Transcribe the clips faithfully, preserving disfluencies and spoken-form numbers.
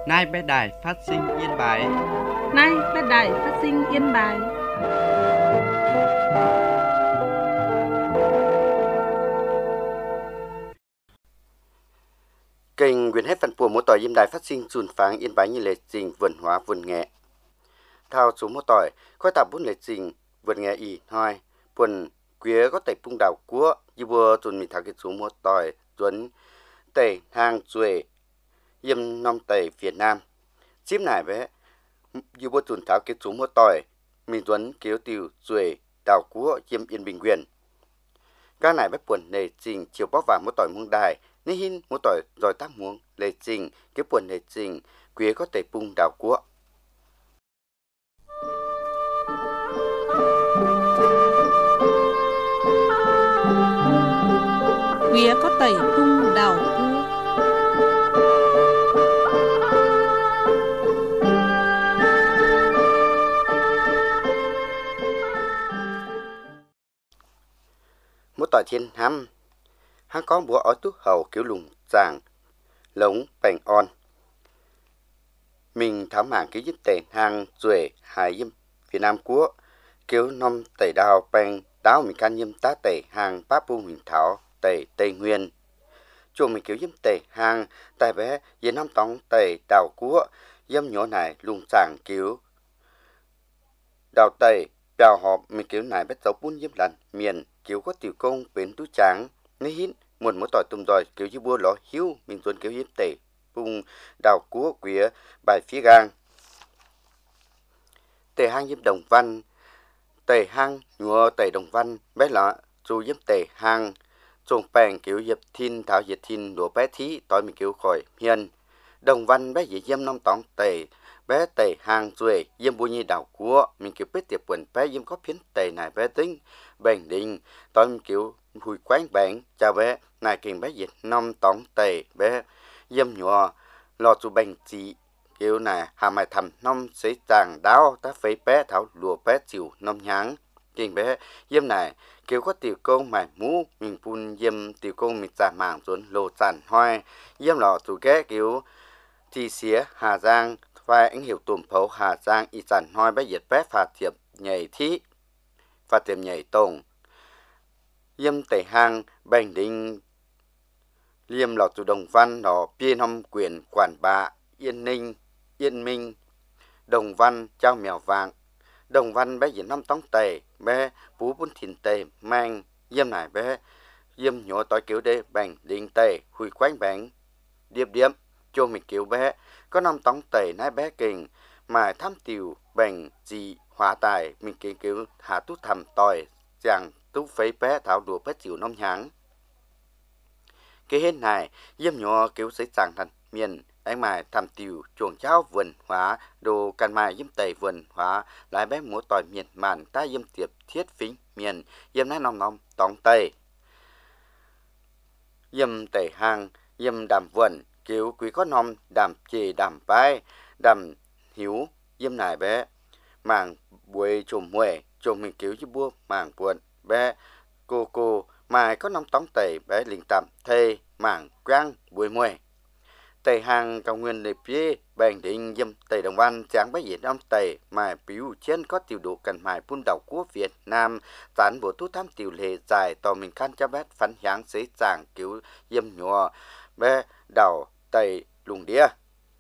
Nay bé đài phát sinh Yên Bái. Nay bé đài phát sinh Yên Bái. Kênh quyền hết phần của mỗi tỏi Yên Đài phát sinh dùn pháng Yên Bái như lệ trình vườn hóa vườn nghệ. Thao số mỗi tỏi khói tạp bún lệ trình vườn nghệ y hai buồn quế có tẩy bung đào cua như vừa dùn mình thảo cái số mỗi tỏi duấn tẩy hàng duệ yêm nom tẩy Việt Nam chip này bé như vừa dùn thảo cái số mỗi tỏi mình duấn kéo tiêu duệ đào cua yêm Yên Bình Quyền. Các này bé buồn lệ trình chiều bóc vào mỗi tỏi muông đài nên hin mỗi tỏi rồi tác muông lệ trình cái buồn lệ trình quế có tẩy bung đào cua. Quế có tẩy bung đào cua. Mỗi tỏi thiên hăm hắn có búa ở tú hầu kiểu lùng chàng lống bành on mình thám hàng cái dứt tệ hàng duệ hải yêm Việt Nam quốc kiểu nom tẩy đào bành đáo mình can yêm tá tẩy hàng báp bu mình thảo tẩy Tây Nguyên chuồng mình kiểu yêm tẩy hàng tại bé Việt Nam tống tẩy đào quốc yêm nhỏ này lùng chàng kiểu đào tẩy đào họp mình kiểu này bắt dấu bún yêm lần miền kiểu có tiểu công bến tú tráng nên hít một mỗi tỏi tùm rồi kiểu như bua ló hiu mình tuân kiểu yếm tẩy bung đào cua quía bài phía gang tẩy hang yếm Đồng Văn tẩy hang nhua tẩy Đồng Văn bé lọ dù yếm tẩy hang trồng bèn kiểu yếm thiên thảo yếm thiên đùa bé thí tỏi mình kiểu khỏi hiền Đồng Văn bé dễ yếm năm tỏng tẩy bé tẩy hàng duệ yếm bùi nhi đào cua mình kiểu biết tiệp quần bé yếm có phiến tẩy này bé tính bèn định tỏi mình kiểu hùi quán bạn chào bé này kiền bé dịch năm tỏng tẩy bé yếm nhọ lò chú bèn chỉ kiểu này hà mày thầm năm sẽ chàng đáo ta phải bé thảo lùa bé chịu năm nháng kiền bé yếm này kiểu có tiểu công mày mũ mình phun yếm tiểu công mình trả mảng xuống lô chản hoai yếm lò chú ghé kiểu thì xía Hà Giang và anh hiểu tùm phấu Hà Giang y chản hoai bé dịch bé phạt tiệp nhảy thí phạt tiệp nhảy tổng yếm tẩy hang bành định liêm lọt từ Đồng Văn nó biên hâm quyền quản bạ Yên Ninh Yên Minh Đồng Văn trao mèo vàng Đồng Văn bé diễn năm tống tẩy bé bú bún thìn tẩy mang yếm này bé yếm nhỏ tối kiểu đế bành định tẩy hùi quánh bánh điệp điếm cho mình kiểu bé có năm tống tẩy nái bé kình mà tham tiểu bành gì hóa tài mình kiểu kiểu hạ tút thầm tòi chàng tú phấy bé thảo đùa bé chịu năm nháng cái hết này yếm nhỏ kiểu sẽ chẳng thành miền anh mài thầm tiểu chuồng cháo vườn hóa đồ can mài yếm tẩy vườn hóa lại bé múa tỏi miền màn ta yếm tiệp thiết phính miền yếm nái nòng nòng tòng tây yếm tẩy hàng yếm đàm vườn kiểu quý có nòng đàm chì đàm bái đàm hiếu yếm này bé mảng buổi chùm muệ chùm mình kiểu như bua mảng buồn bé cô cô mai có năm tống tẩy bé linh tạm thê mảng quang buổi muệ tẩy hàng cao nguyên lệp phía bèn định yếm tẩy Đồng Văn tráng bé diễn ông tẩy mai biểu trên có tiểu độ cần mài phun đảo của Việt Nam tán bộ tu tham tiểu lệ dài tò mình khăn cho bé phán háng xế chàng kiểu yếm nhỏ bé đảo tẩy lùng đĩa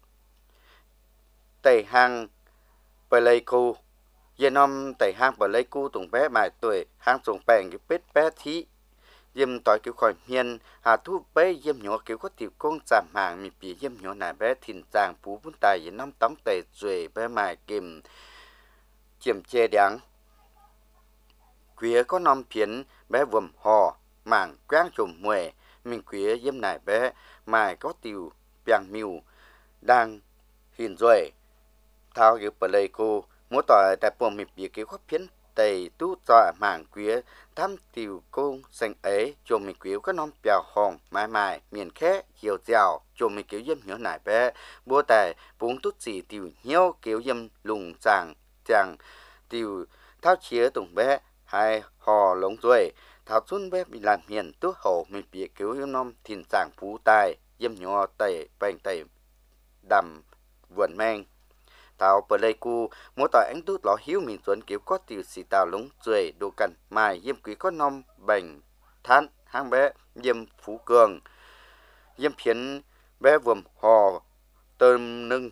tẩy hàng Pleiku yên năm tẩy hang Pleiku tùng bé mài tuổi hang trồng bèn cái bết bé thí yếm tỏi kiểu khỏi miền hà thu bé yếm nhỏ kiểu có tiểu công giảm hàng mi bị yếm nhỏ này bé thìn chàng phú bún tài yên năm tống tẩy rồi bé mài kìm chiếm chê đáng quía có năm phiến bé vườm hò mảng quang trùm muệ mình quía yếm này bé mài có tiểu bèn miu đang hiền rồi thao kiểu Pleiku mỗi tỏi tại buồng mịp bị kiểu có phiến tây tú tọa mảng quía tham tiểu công xanh ấy cho mình kiểu có non bèo hồng mãi mãi miền khé chiều dẻo cho mình kiểu yếm nhỏ nải bé bố tài bốn tút gì tiểu nhiêu kiểu yếm lùng chàng chàng tiểu thao chia tùng bé hai hò lống rồi thao xuân bé bị làm miền tú hổ mình bị kiểu yếm non thìn chàng phú tài yếm nhỏ tây bành tây đầm vườn men tao Pleiku mỗi tỏi anh tút lọ hiếu mình tuấn kiểu có tiểu xì tao lúng ruồi đồ cằn mài yếm quý có nom bành than hang bé yếm phú cường yếm phiến bé vườm hò tôm nưng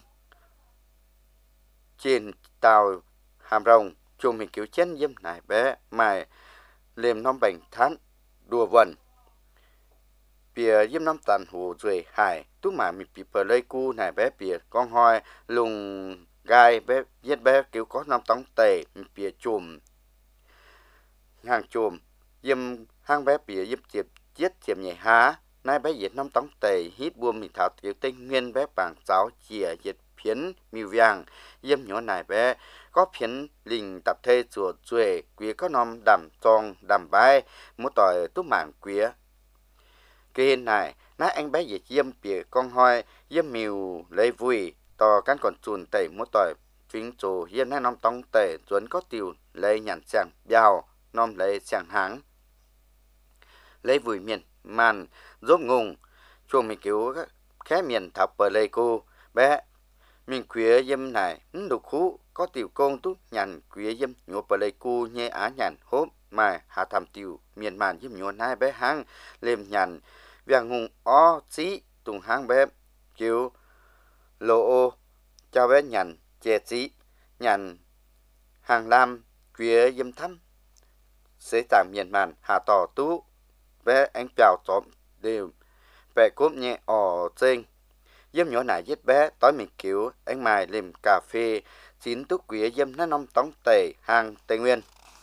trên tàu hàm rồng chung mình kiểu chén yếm này bé mài liềm nom bành than đùa vần bìa yếm nom tàn hồ ruồi hải tú mà mình bị Pleiku này bé bìa con hoi lùng gai bé giết bé kiểu có năm tống tề bìa chùm hàng chùm yếm hang bé bìa yếm chiệp giết chiệp nhảy há nay bé giết năm tống tề hít buông mình thảo tiểu tinh nguyên bé bảng giáo chìa giết phiến miêu vàng yếm nhỏ này bé có phiến linh tập thê chùa chuề quý có nom đầm tròn đầm bay mỗi tỏi tú mảng quý cái này nãy anh bé giết yếm bìa con hoi yếm miêu lấy vui to cán còn chuồn tẩy mỗi tỏi phím trù hiên hai năm tông tẩy chuẩn có tiêu lấy nhàn sàng biao nom lấy sàng háng lấy vùi miền màn rốt ngùng chuồng mình cứu khé miền thập bờ lê cô bé mình quế dâm này đục khú có tiểu công túc nhàn quế dâm nhổ bờ lê cô nhẹ á nhàn hốp mà hạ thầm tiểu miền màn dâm nhổ hai bé hang lên nhàn vàng ngùng ó xí tùng hang bé cứu lô ô cho bé nhàn chè xí nhàn hàng lam quế dâm thăm sẽ tạm miền màn hạ tỏ tú bé anh chào tóm đều bé cốp nhẹ ỏ trên dâm nhỏ nải giết bé tối mình cứu anh mài liềm cà phê chín túc quế dâm nó năm tống tề hàng Tây Nguyên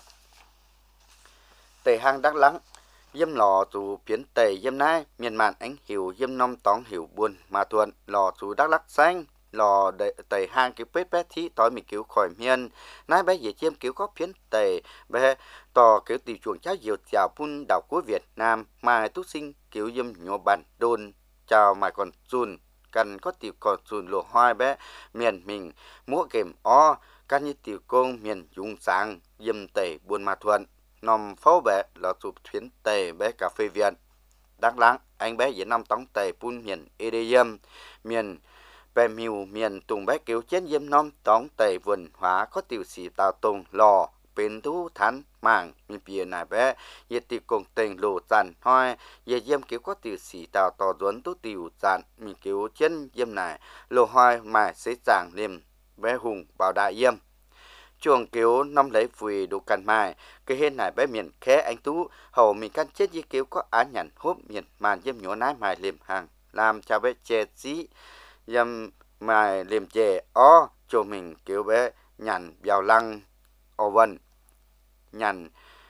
tề hàng đắc lắng dâm lò dù phiến tề dâm nai miền màn anh hiểu dâm năm tống hiểu buồn mà thuận lò dù đắc lắc xanh lò đầy tề hang kiểu pết bé thí tối mình cứu khỏi miền nãy bé về chiêm cứu có phiến tề bé tò kiểu tiểu chuồng cháo diều chào pun đảo của Việt Nam mà tú sinh kiểu dâm nhỏ bàn đôn chào mà còn chun cần có tiểu còn chun lộ hoai bé miền mình múa kèm ó căn như tiểu công miền dung sáng dâm tề buôn ma thuận nằm pháo bé là chụp phiến tề bé cà phê Việt đáng lắng anh bé về năm tống tề pun miền Edeyam miền bé miu miền tùng bé kiểu chén dâm năm tống tề vườn hóa có tiểu sĩ tàu tùng lò bên tú thán mảng mi bìa này bé ye tiểu công tình lộ dàn hoi ye dâm kiểu có tiểu sĩ tàu tò duấn tú tiểu dàn mi kiểu chén dâm này lộ hoi mà sẽ chẳng liềm bé hùng bảo đại dâm chuồng kiểu năm lấy phùi đủ cằn mai cái hên này bé miền khé anh tú hầu mình căn chết như kiểu có án nhận hốp miền màn dâm nhỏ nái mài liềm hàng làm cho bé chè xí dâm mài liềm chè ó cho mình kiểu bé nhằn vào lăng ô vân nhằn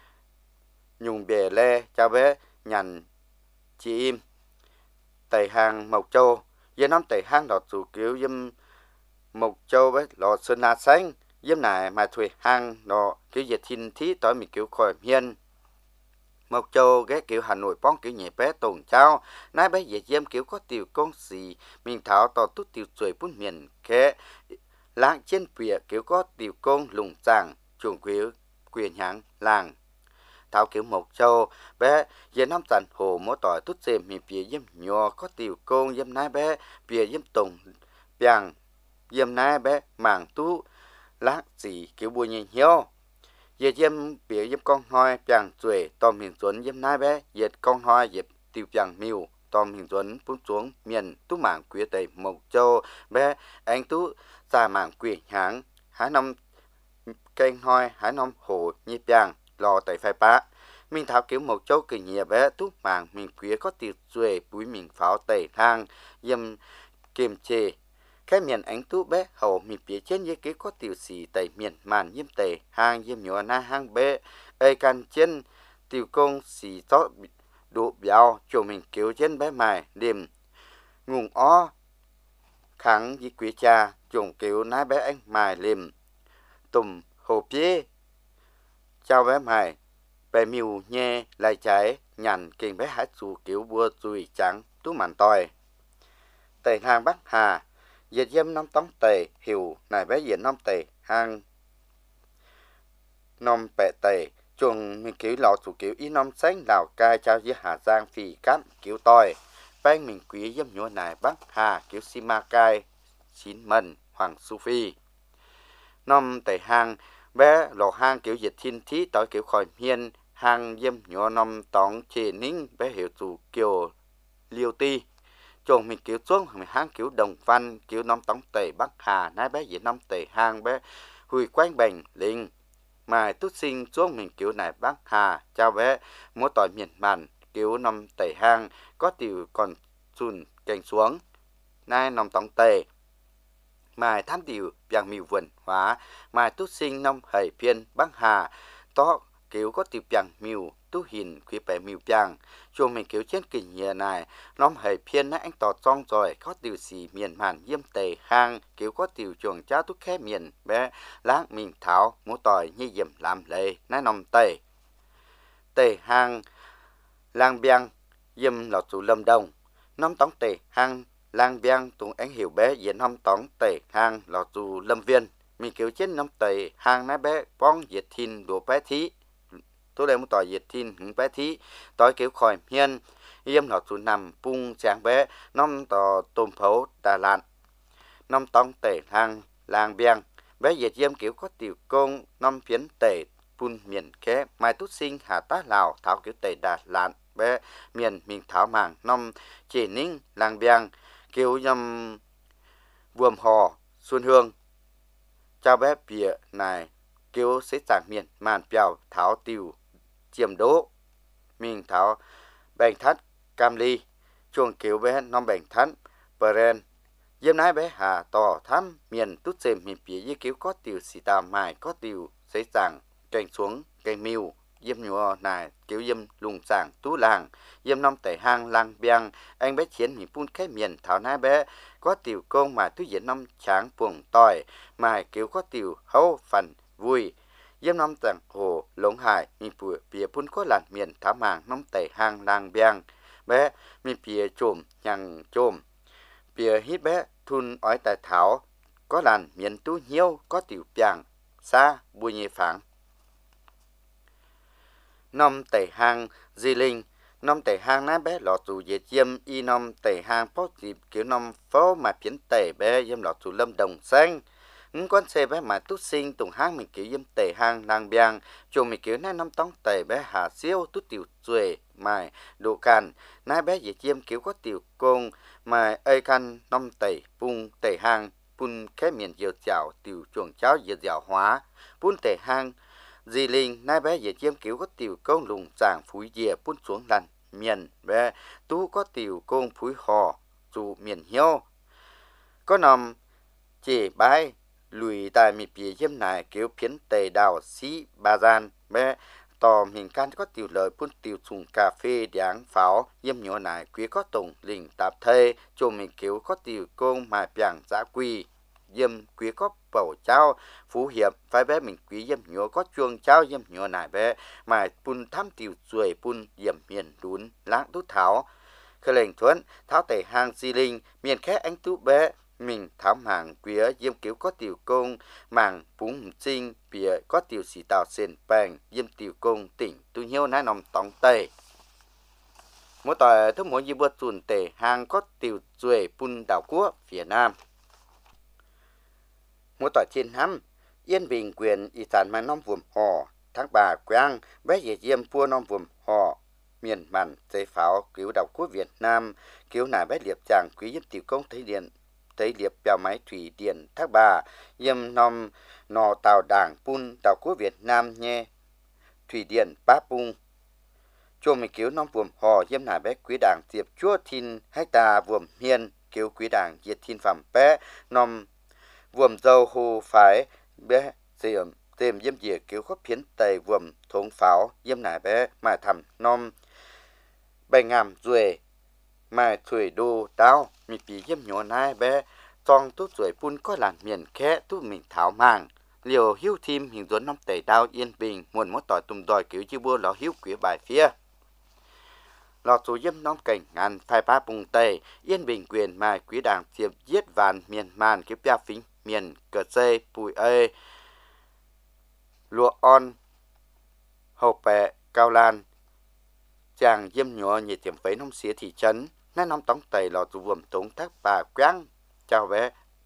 nhung bè lê cho bé nhằn chị im tẩy hàng Mộc Châu với năm tẩy hàng đọt chủ kiểu dâm Mộc Châu bé lọ sơn na xanh dâm này mà thuê hàng nó kiểu dịch thiên thí tối mình kiểu khỏi miên Mộc Châu ghé kiểu Hà Nội bóng kiểu nhẹ bé tồn trao nãy bé về dâm kiểu có tiểu công xì mình thảo tỏ tút tiểu chuối bún miền khé láng trên bìa kiểu có tiểu công lùng chàng chuồng kiểu quyền hãng làng thảo kiểu Mộc Châu bé về năm tàn hồ mỗi tỏi tút xem mình bìa dâm nhỏ có tiểu công dâm nãy bé bìa dâm tùng bàng dâm nãy bé màng tú láng gì kiểu bùi nhìn hiếu về dâm bìa dâm con hoi bàng chuối tòm hình tuấn dâm nãy bé dệt con hoi dẹp tiểu bàng miu tòm hình tuấn phun xuống miền tú mảng quê tây Mộc Châu bé anh tú ra mảng quê hãng hái năm kênh hoi hái năm hồ nhị bàng lò tây phai bá mình thảo kiểu Mộc Châu kỳ nhẹ bé tú mảng mình quê có tiểu chuối bùi mình pháo tây thang dâm kiềm chê cái miền ánh tú bé hầu mình phía trên như cái có tiểu sĩ tây miền màn diêm tây hang diêm nhỏ na hang bé ơi can trên tiểu công sĩ tó độ béo cho mình kiểu trên bé mài điểm ngùng ó kháng với quý cha chồng kiểu nái bé anh mài liềm tùm hồ pía chào bé mài bé miu nhẹ lại trái nhằn kinh bé hát dù kiểu bua dùi trắng tú màn tòi tây hang bắc hà dệt dâm năm tống tề hiểu này bé diện năm tề hang năm bệ tề chuồng mình kiểu lọ chủ kiểu y năm xanh Lào Cai trao với Hà Giang phì cám kiểu tòi bang mình quý dâm nhua này bắc hà kiểu Simacai chín mần Hoàng Su Phi năm tề hàng bé lò hang kiểu diệt thiên thí tới kiểu khỏi hiên hàng dâm nhỏ năm tóng chế nính bé hiểu chủ kiểu liêu ti chồng mình kiểu xuống mình hang kiểu đồng văn kiểu năm tóng tề bắc hà nái bé gì năm tề hang bé hùi quanh bành linh mà tút sinh xuống mình kiểu này bắc hà chào bé mỗi tỏi miền màn kiểu năm tề hang có tiểu còn chun cành xuống nay năm tóng tề mà tham điều bằng miêu vườn hóa mà tút sinh năm hầy phiên bắc hà tó kiểu có tiểu bằng miêu tu hình quý bè miêu bằng cho mình kiểu trên kinh nhà này năm hầy phiên nãy anh tỏ trong rồi có tiểu xì miền màn yếm tề hang kiểu có tiểu chuồng cha tút khé miền bé láng mình thảo múa tỏi như dầm làm lệ nãy năm tề tề hang lang biang yếm là chủ lâm đồng năm tống tề hang lang biang tụng ánh hiểu bé diễn năm tống tề hang là chủ lâm viên mình kiểu trên năm tề hang nãy bé bong diệt thìn đồ bé thí tôi đây muốn tỏi diệt thìn hứng bé thí tỏi kiểu khỏi hiên yếm là chủ nằm bung sáng bé năm tò tôm phấu Đà Lạt năm tống tề hang lang biang bé diệt yếm kiểu có tiểu công năm phiến tề pun miền khé mai tút sinh hà tá lào thảo kiểu tề Đà Lạt bé miền mình thảo màng năm chỉ ninh lang biang kiểu nhầm buồm hò xuân hương chào bé bìa này kiểu sẽ chẳng miền màn bèo thảo tiêu chiêm đố mình thảo bành thắt cam ly chuồng kiểu bé năm bành thắt beren yếm nái bé hà tỏ thăm miền tút xem miền bìa như kiểu có tiêu xì tà mài có tiêu sẽ chẳng cành xuống cành miu yếm nhua này kiểu yếm lùng sàng tú làng yếm năm tề hang lang biang anh bé chiến mình phun cái miền thảo nái bé có tiểu công mà tu diễn năm tráng buồng tỏi mà kiểu có tiểu hấu phần vui yếm năm tầng hồ lống hải mình bùa bìa phun có làn miền thảo màng năm tề hang lang biang bé mình bìa chồm nhằng chồm bìa hít bé thun ói tài thảo có làn miền tu nhiêu có tiểu biang xa bùi nhị phẳng năm tề hang di linh năm tề hang nái bé lọ tù dệt yếm y năm tề hang phó dịp kiểu năm phó mà phiến tề bé yếm lọ tù lâm đồng xanh những con xe bé mà tút sinh tùng hang mình kiểu yếm tề hang lang biang chồng mình kiểu nái năm tông tề bé hà siêu tút tiểu xuề mài độ càn nái bé dệt yếm kiểu có tiểu công mà ơi căn năm tề bung tề hang bun cái miền diều chảo tiểu chuồng cháo diều dẻo hóa bun tề hang di linh nai bé về chiêm kiểu có tiểu công lùng sàng phúi dìa bún xuống lằn miền bé tú có tiểu công phúi hò dù miền hiếu có nằm chỉ bái lùi tại mi bìa chiêm này kiểu phiến tề đào xí ba gian bé tò mình can có tiểu lời bún tiểu sùng cà phê đáng pháo yếm nhỏ này quý có tổng lình tạp thê cho mình kiểu có tiểu công mà bảng giá quy yếm quý có bầu cháu phú hiệp phải bé mình quý yếm nhỏ có chuông cháu yếm nhỏ này bé mà bún thăm tiểu ruồi bún yếm miền đún lãng tú thảo khởi lệnh thuấn tháo tề hang di linh miền khác anh tú bé mình tháo màng quý yếm kiểu có tiểu công màng bún sinh bìa có tiểu xì tàu sen bèn yếm tiểu công tỉnh tu nhiêu nái nòng tòng tề mỗi tỏi thứ mỗi gì bữa tuần tề hang có tiểu ruồi bún đảo quốc phía nam mỗi tỏi trên hăm yên bình quyền y sản mà năm vùng hò tháng bà quang bé về diêm pua năm vùng hò miền mặn dây pháo cứu đảo quốc Việt Nam cứu nải bé liệp chàng quý yếm tiểu công thấy điện thấy liệp bèo máy thủy điện thác bà yếm năm nò tàu đảng pun đảo quốc Việt Nam nhé thủy điện bá pung cho mình cứu năm vùng hò yếm nải bé quý đảng diệp chúa thiên hecta vùng hiên cứu quý đảng diệt thiên phẩm bé năm vùng dâu hồ phải bé diệm tìm yếm dìa kiểu có phiến tây vùng thốn pháo yếm nải bé mà thầm nom bày ngàm ruồi mà thủy đô tao mi bị yếm nhỏ nai bé trong tốt ruồi pun có làn miền khẽ tốt mình thảo màng liều hiếu thêm hình dáng năm tây đao yên bình muốn mót tỏi tùm đòi kiểu chư bua lò hiếu quý bài phía lò số yếm năm cảnh ngàn phai ba bùng tây yên bình quyền mà quý đảng diệp giết vàn miền màn cái bia phính miền cờ dây bùi ê lụa on hậu bẹ cao lan chàng yếm nhỏ nhiệt tiệm vấy nông xía thị trấn nét năm tống tây lò tù vườm tống thác bà quang chào bé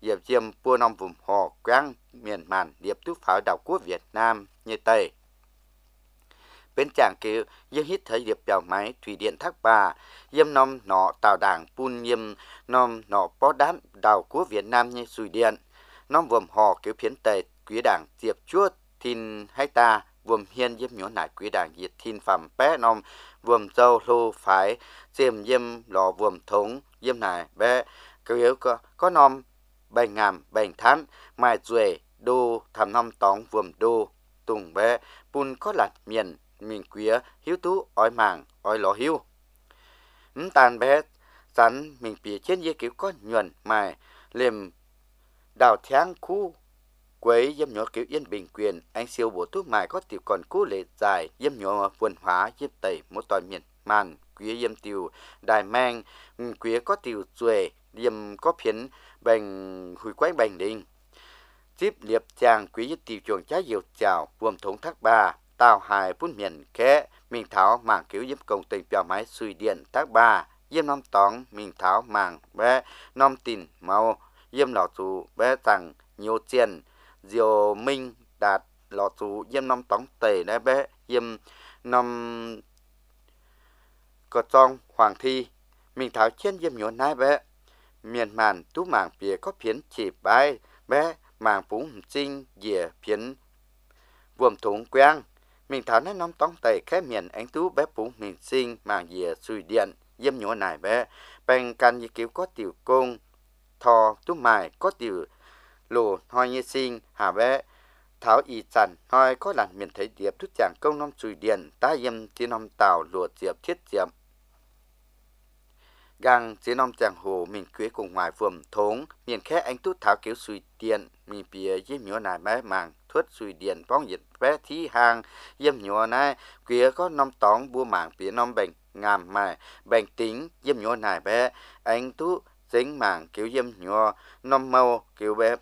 diệp diêm pua nom vùng hồ quang miền màn điệp tú pháo đảo quốc Việt Nam như Tây. Bên chàng kêu dương hít thấy điệp bèo máy thủy điện thác bà diêm nom nọ tàu đảng pun diêm nom nọ bó đám đảo quốc Việt Nam như Sùi Điện nom vùng hồ kêu phiến Tây quý đảng diệp chúa thiên hay ta vùng hiên diêm nhỏ nải quý đảng diệt thiên phẩm bé nom vùng châu lô phái diêm diêm lò vùng thống diêm nải bé kêu có có nom bành ngàm bành thán mai duệ đô thầm nom tóng vùng đô tùng bé pun có lạt miền mình quía hiếu tú ói màng ói lò hiếu ừm tàn bé sắn mình bìa trên dây kiểu có nhuần mài liềm đào tháng khu quấy dâm nhỏ kiểu yên bình quyền anh siêu bổ thuốc mài có tiểu còn cú lệ dài dâm nhỏ vườn hóa dâm tẩy một toàn miền màn quía dâm tiểu đài mang quía có tiểu duệ dâm có phiến bành hủy quái bành đình tiếp liệp chàng quý dâm tiểu chuồng trái diều chào vuông thống thác ba tàu hài phun miền khẽ mình tháo mảng kiểu dâm công tình bèo máy Sùi Điện thác ba dâm nom tóng mình tháo mảng bé nom tìn mau dâm lọ tù bé rằng nhiều tiền diều minh đạt lọ tù dâm nom tóng tề đấy bé dâm nom có trong hoàng thi mình tháo trên dâm nhỏ nái bé miền màn tú mảng phía có phiến chỉ bái bé mảng phúng sinh dìa phiến vuông thủng quang mình tháo nét nom tóng tề khép miền ánh tú bé phúng mình sinh mảng dìa Sùi Điện dâm nhỏ nải bé bèn can như kiểu có tiểu công thò tú mài có tiểu lồ hoi như sinh hà bé tháo y chằn hoi có làn miền thấy điệp thúc chàng công nom Sùi Điện ta dâm thiên nom tàu lùa diệp thiết diệp gang chế nom chàng hồ mình quế cùng ngoài vườn thống miền khẽ anh tú tháo kiểu Sùi Điện mình bìa dâm nhỏ nải bé màng thuất Sùi Điện bóng nhiệt bé thí hàng dâm nhỏ nải quế có nom tóng bua mảng bìa nom bệnh ngàm mài bệnh tính dâm nhỏ nải bé anh tú dính mảng kiểu dâm nhỏ nom mâu kiểu bé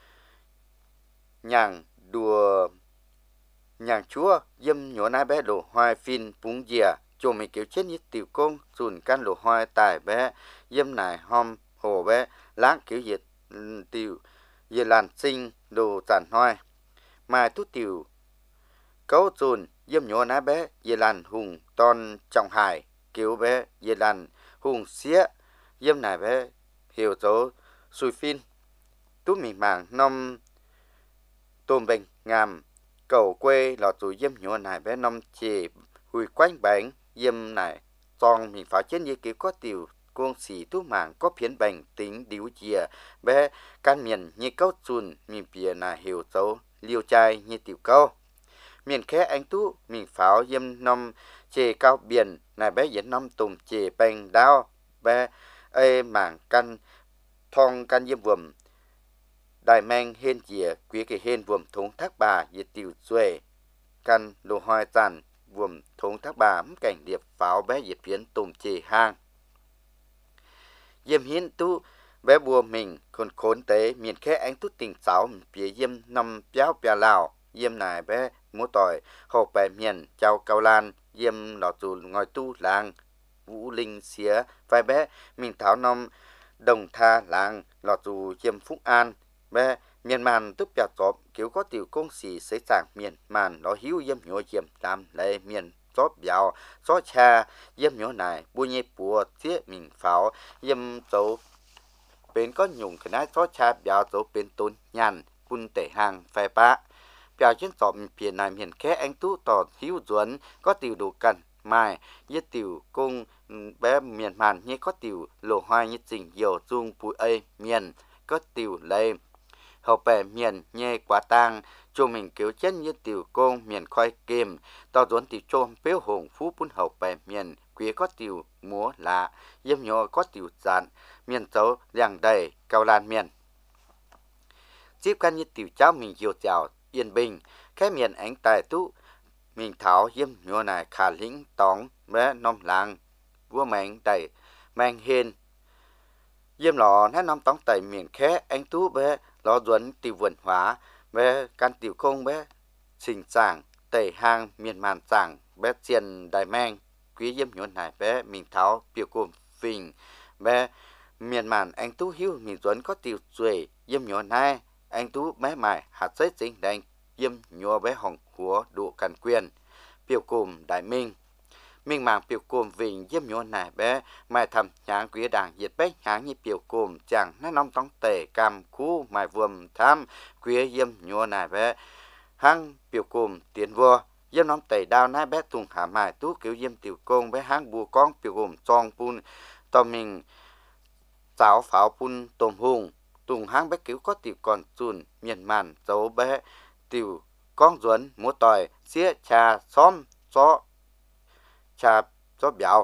nhàng đùa nhàng chúa dâm nhỏ nải bé đồ hoài phin búng dìa chùa mình kiểu chết như tiểu công sùn can đồ hoài tài bé dâm nải hom hồ bé láng kiểu diệt tiểu diệt làn sinh đồ giản hoài mà tú tiểu cấu sùn dâm nhỏ nải bé diệt làn hùng ton trọng hải kiểu bé diệt làn hùng xía dâm nải bé hiểu dấu Sùi phin tú mình mảng nom tôm bình ngàm cầu quê lọ tù dâm nhỏ nải bé nom chì hùi quanh bánh dâm nải tròn mình phải trên như kiểu có tiểu công xỉ tú mảng có phiến bành tính điếu chìa bé can miền như câu chùn mình bìa là hiểu dấu liêu chai như tiểu câu miền khẽ anh tú mình pháo dâm nom chê cao biển nải bé dẫn nom tùng chê bành đao bé ê mảng căn thong căn dâm vườm đại mang hên dìa quý cái hên vườm thống thác bà dì tiểu duệ căn lô hoài tàn vườm thống thác bà mắm cảnh điệp pháo bé dịp phiến tùm chì hang dâm hiến tú bé bùa mình khôn khốn tế miền khẽ anh tú tình sáu phía dâm năm béo bè lào dâm nài bé múa tỏi hộp bè miền chào cao lan dâm lọ tù ngòi tu làng vũ linh xía vai bé mình tháo nom đồng tha làng lọ tù dâm phúc an bé miền màn tức bẹt chóp kiểu có tiểu công xì xây sảng miền màn nó hiếu dâm nhỏ dâm làm lệ miền chóp béo chóp cha dâm nhỏ này bùi nhẹ bùa thiết mình pháo dâm dấu bên có nhung cái nát chóp cha béo dấu bên tôn nhàn bun tể hàng phai bá béo trên chóp miền này miền khẽ anh tú tỏ hiếu duẩn có tiểu đủ cần mai nhất tiểu công bé miền màn như có tiểu lỗ hoài như trình dầu dung bụi ây miền có tiểu lệ hậu bè miền nhẹ quá tang cho mình kiểu chân như tiểu công miền khoai kem tao duẩn tiểu trôm béo hồng phú bún hậu bè miền quý có tiểu múa lạ dâm nhỏ có tiểu giản miền dấu làng đầy cao lan miền tiếp căn như tiểu cháu mình diều chào yên bình cái miền ánh tài tú mình tháo dâm nhỏ này khả lĩnh tóng bé nom làng vua mệnh đầy mang hiền dâm lò nét nom tóng tẩy miền khé anh tú bé lo duẩn tiểu vườn hóa bé can tiểu công bé xình sảng tẩy hang miền màn sảng bé chiền đại mang quý dâm nhỏ này bé mình tháo biểu cồn phình bé miền màn anh tú hiếu mình duẩn có tiểu duệ yếm nhỏ nai anh tú bé mày hạt giấy chính đành yếm nhỏ bé hồng của đủ càn quyền biểu cùng đại minh minh mạng biểu cùng vì yếm nhỏ nai bé mày thầm nhãn quý đảng diệt bé nhãn như biểu cùng chẳng nó nông tông tề cam khu mày vườm tham quý yếm nhỏ nai bé hăng biểu cùng tiến vua yếm nông tề đào nai bé tung hạ mài tú kiểu yếm tiểu công bé hăng bù con biểu cùng tròn pun tò mình cháo pháo pun tôm hùng tùng hang bé cứu có tiểu còn chun miền màn dấu bé tiểu con duẩn múa tỏi xía trà xóm gió trà gió béo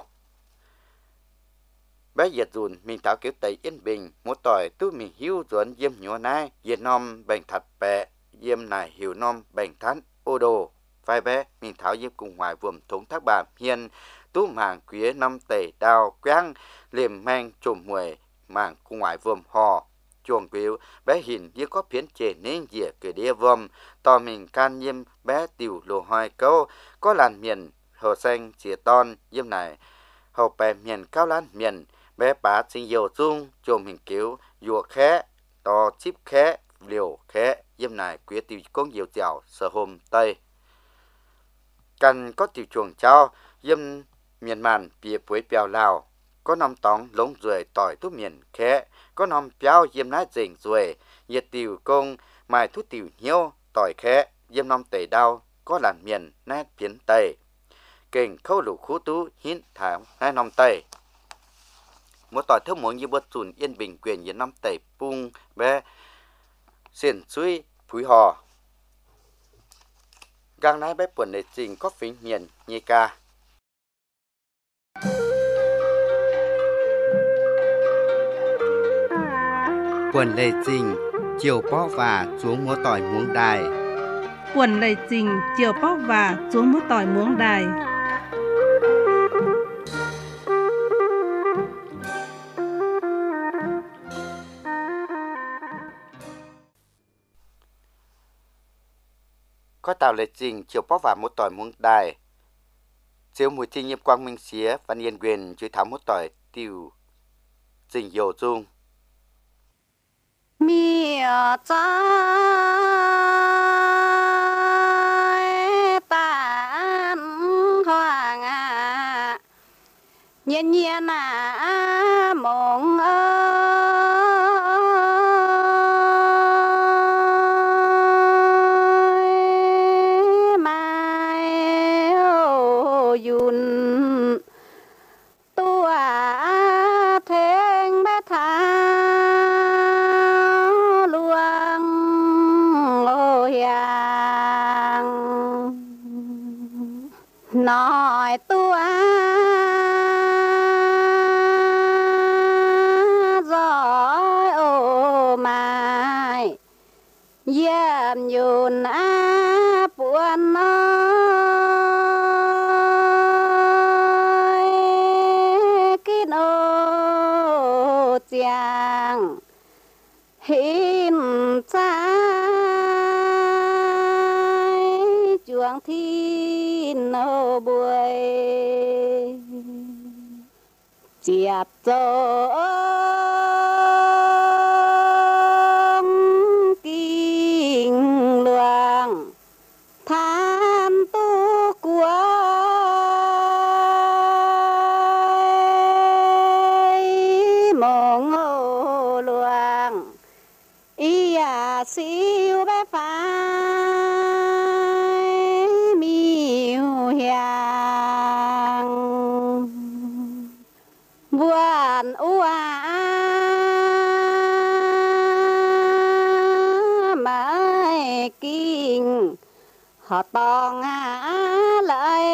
bé diệt dùn mình tháo kiểu tây yên bình múa tỏi tu mình hiu duẩn yếm nhỏ nai yếm nom bành thật bẹ yếm này hiểu nom bành thắn ô đồ vai bé mình tháo yếm cùng ngoài vườn thống thác bà hiền tú màng quý năm tẩy đào quang liềm mang trùm muội màng cùng ngoài vườn hò chuồng biểu bé hình như có phiến chè nên dìa cửa đĩa vườn to mình can yếm bé tiểu lồ hoài câu có làn miền hồ xanh chìa ton yếm này hầu bè miền cao lan miền bé bá sinh dầu dung chuồng mình cứu dùa khé to chip khé liều khé yếm này quý tiểu con nhiều dẻo sờ hôm tây cần có tiểu chuồng trao yếm miền màn bìa bưởi bèo lào có năm tóng lống ruồi tỏi thuốc miền khé có năm béo yếm nát rình ruồi nhiệt tiểu công mài thuốc tiểu nhiêu tỏi khé yếm năm tẩy đau có làn miền nát biến tây kênh khâu lục khu tú hiến thảo hai năm tây một tỏi thơm muốn như bớt sùn yên bình quyền yếm năm tẩy pung bé xiên suy phúi hò gang nái bé buồn để trình có phím hiền nhị ca quần lệ trình chiều bó và xuống múa tỏi muống đài quần lầy trình chiều bóc và xuống múa tỏi muống đài có tạo lệ trình chiều bó và múa tỏi muống đài chiếu mùi thi nhiệm quang minh xía văn yên quyềnជួយthảo múa tỏi tiểu trình dầu dung miệt trái tàn hoàng à nhiên nhiên à mộng ơi mai ô yun tua thèn bé tha nói tua rồi ô mai yếm yun á buồn ơi kín ô chàng hin trái chuông thiên nô buổi chiệp trông kinh luang than tu của mong ngô luang ý à siêu bé phai miêu hiang buồn ua mai kinh họ tòng á lại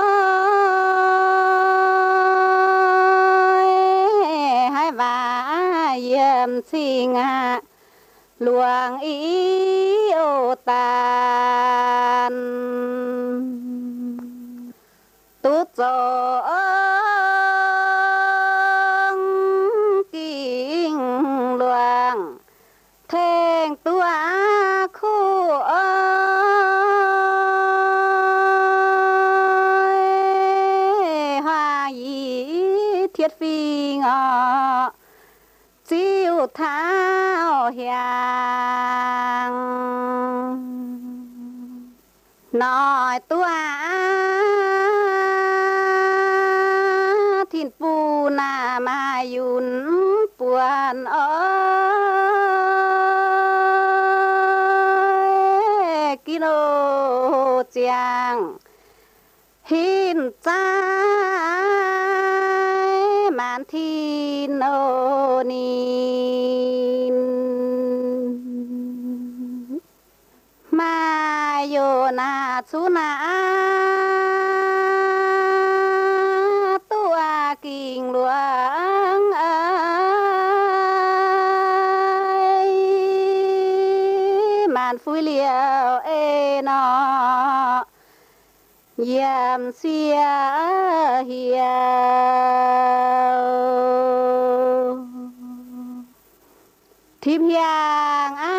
ơi hai và yếm sinh à luang ý ô tàn tút gió kinh luang thèn tua khu ơi hoa ý thiết phi ngọ chiêu thao hiang nói tua thiên pu na ma yun puan ơi kilo chiang hin trái man thi nô nín ma yo na chu na tua kinh luang ơi man phui liao e no yam xia hiao thím hiang a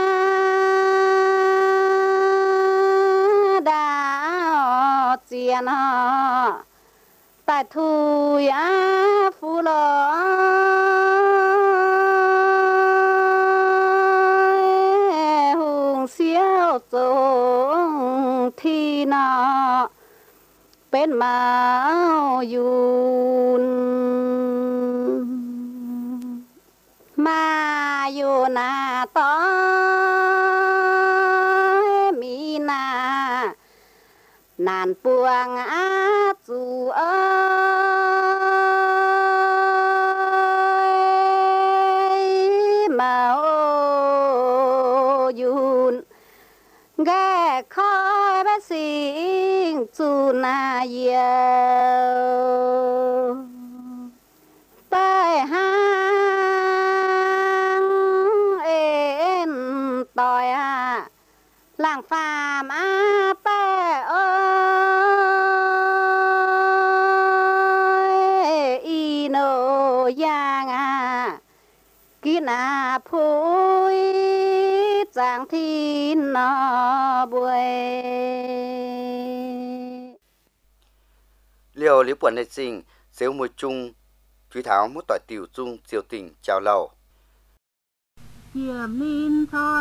đã chiên ha tại thui á phu lo hùng xiao trông thi nọ bên mão yun ma yun na to mi na nàn buông á dù ơi mão yun ghé khói bát sinh chu na yêu tay hang ên tỏi à làng phàm á bé ơi y nô giang à kí na phui giang thiên nó buổi liều lý buồn này sinh xếu mùi chung truy tháo một tỏi tiểu chung diều tình chào lầu hiểm ninh cho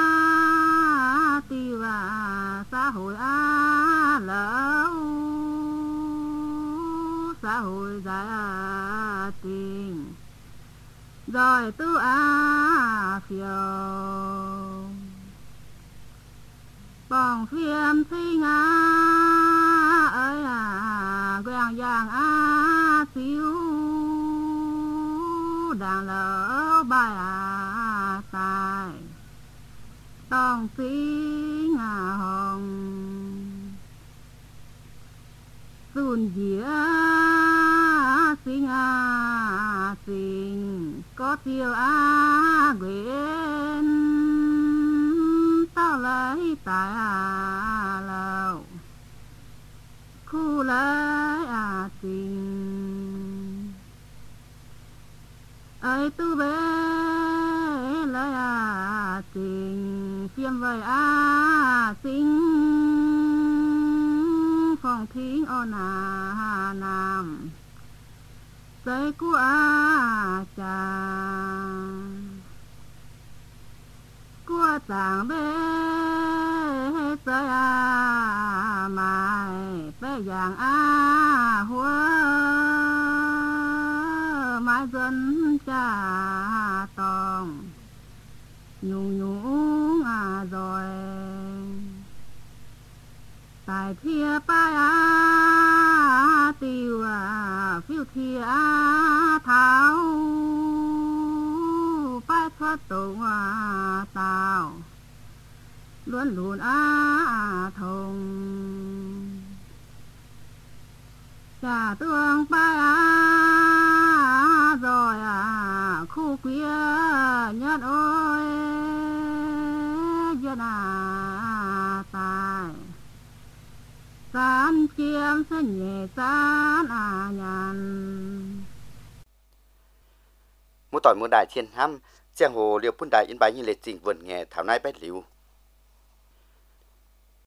tiêu à xã hội á lỡ xã hội gia tình rồi tu á phiêu bỏng phiêm sinh á ơi à quang giang á xíu đàn lỡ bài à tài tòng sinh à hồng xuân dĩa sinh à sinh có tiêu á quyến tao lấy tài à lầu khu lấy à tình ấy tu bé lấy à tình phiêm vời à sinh phòng thính on à nam giấy của à chàng của chàng bé giấy à mai bé vàng à hoa mai dân cha tòng nhung nhung à rồi tài thia pa à tiêu à phiêu thia à tháo pa thoát tổ à tàu luôn luôn à thông trả tương pa à rồi à khu quía nhất ôi dân à tài san chiêm sẽ nhẹ san à nhàn một tỏi một đại thiên ham giang hồ liều phun đại yên bài như lệ trình vườn nghề thảo nai bét liu